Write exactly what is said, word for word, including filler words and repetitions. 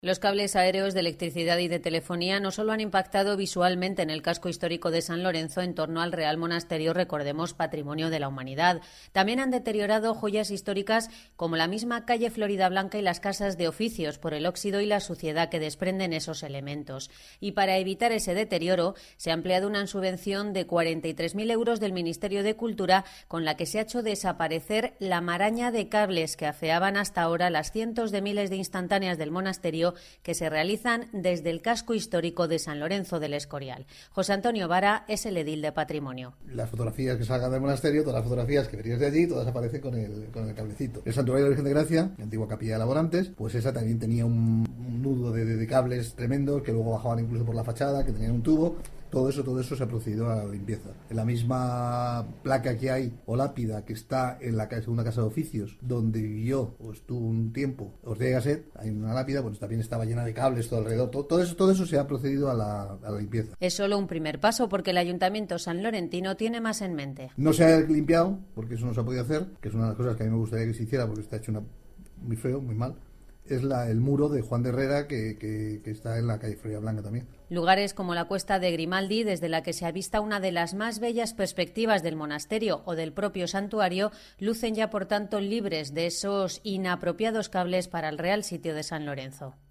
Los cables aéreos de electricidad y de telefonía no solo han impactado visualmente en el casco histórico de San Lorenzo en torno al Real Monasterio, recordemos, Patrimonio de la Humanidad. También han deteriorado joyas históricas como la misma calle Floridablanca y las casas de oficios por el óxido y la suciedad que desprenden esos elementos. Y para evitar ese deterioro se ha empleado una subvención de cuarenta y tres mil euros del Ministerio de Cultura con la que se ha hecho desaparecer la maraña de cables que afeaban hasta ahora las cientos de miles de instantáneas del monasterio que se realizan desde el casco histórico de San Lorenzo del Escorial. José Antonio Vara es el edil de Patrimonio. Las fotografías que salgan del monasterio, todas las fotografías que verías de allí, todas aparecen con el, con el cablecito. El Santuario de la Virgen de Gracia, la antigua capilla de Laborantes, pues esa también tenía un, un nudo de, de, de cables tremendos que luego bajaban incluso por la fachada, que tenían un tubo. Todo eso, todo eso se ha procedido a la limpieza. En la misma placa que hay, o lápida, que está en la segunda casa de oficios, donde vivió o estuvo un tiempo Ortega y Gasset, hay una lápida, pues también estaba llena de cables todo alrededor. Todo, todo eso, todo eso se ha procedido a la, a la limpieza. Es solo un primer paso, porque el Ayuntamiento sanlorentino tiene más en mente. No se ha limpiado, porque eso no se ha podido hacer, que es una de las cosas que a mí me gustaría que se hiciera, porque está hecho una, muy feo, muy mal. Es la, el muro de Juan de Herrera que, que, que está en la calle Floridablanca también. Lugares como la Cuesta de Grimaldi, desde la que se avista una de las más bellas perspectivas del monasterio o del propio santuario, lucen ya por tanto libres de esos inapropiados cables para el Real Sitio de San Lorenzo.